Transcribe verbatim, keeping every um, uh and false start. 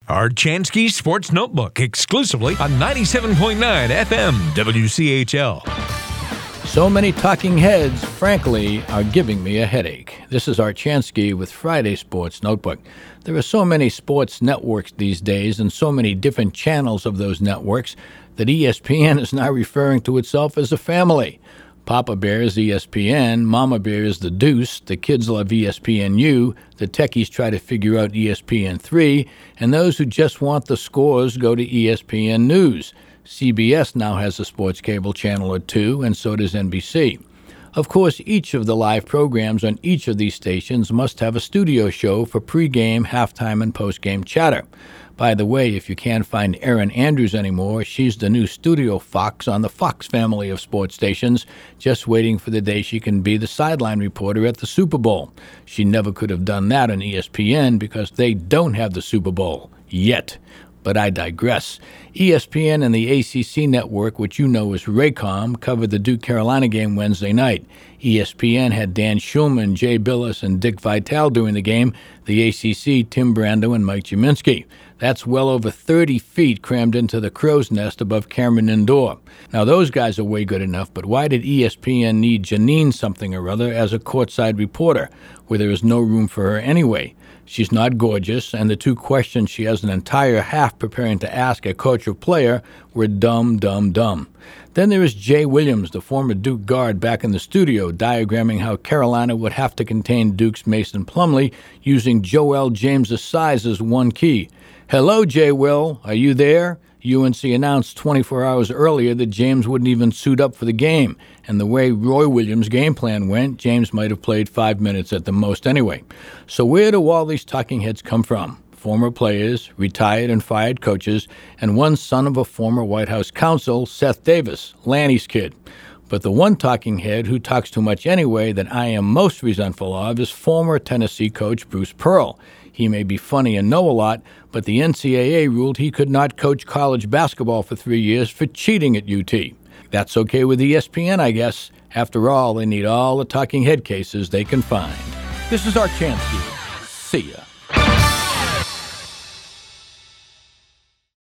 Archansky Sports Notebook, exclusively on ninety-seven point nine F M W C H L. So many talking heads, frankly, are giving me a headache. This is Archansky with Friday Sports Notebook. There are so many sports networks these days and so many different channels of those networks that E S P N is now referring to itself as a family. Papa Bear is E S P N, Mama Bear is the Deuce, the kids love E S P N U, the techies try to figure out E S P N three, and those who just want the scores go to E S P N News. C B S now has a sports cable channel or two, and so does N B C. Of course, each of the live programs on each of these stations must have a studio show for pregame, halftime, and postgame chatter. By the way, if you can't find Erin Andrews anymore, she's the new studio fox on the Fox family of sports stations, just waiting for the day she can be the sideline reporter at the Super Bowl. She never could have done that on E S P N because they don't have the Super Bowl yet. But I digress. E S P N and the A C C network, which you know as Raycom, covered the Duke-Carolina game Wednesday night. E S P N had Dan Schulman, Jay Billis, and Dick Vitale during the game. The A C C, Tim Brando and Mike Jaminski. That's well over thirty feet crammed into the crow's nest above Cameron Indoor. Now, those guys are way good enough, but why did E S P N need Janine something or other as a courtside reporter, where there is no room for her anyway? She's not gorgeous, and the two questions she has an entire half preparing to ask a coach or player were dumb, dumb, dumb. Then there is Jay Williams, the former Duke guard, back in the studio, diagramming how Carolina would have to contain Duke's Mason Plumlee using Joel James's size as one key. Hello, Jay Will. Are you there? U N C announced twenty-four hours earlier that James wouldn't even suit up for the game, and the way Roy Williams' game plan went, James might have played five minutes at the most anyway. So where do all these talking heads come from? Former players, retired and fired coaches, and one son of a former White House counsel, Seth Davis, Lanny's kid. But the one talking head who talks too much anyway that I am most resentful of is former Tennessee coach Bruce Pearl. He may be funny and know a lot, but the N C double A ruled he could not coach college basketball for three years for cheating at U T. That's okay with E S P N, I guess. After all, they need all the talking head cases they can find. This is Archansky. See ya.